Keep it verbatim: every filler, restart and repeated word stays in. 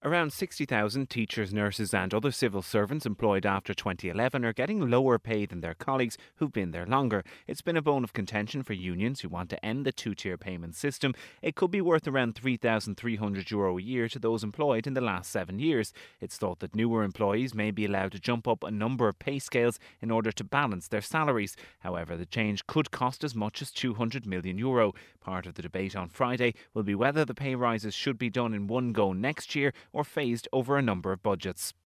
Around sixty thousand teachers, nurses, and other civil servants employed after twenty eleven are getting lower pay than their colleagues who've been there longer. It's been a bone of contention for unions who want to end the two tier payment system. It could be worth around three thousand three hundred euro a year to those employed in the last seven years. It's thought that newer employees may be allowed to jump up a number of pay scales in order to balance their salaries. However, the change could cost as much as two hundred million euro. Part of the debate on Friday will be whether the pay rises should be done in one go next year or phased over a number of budgets.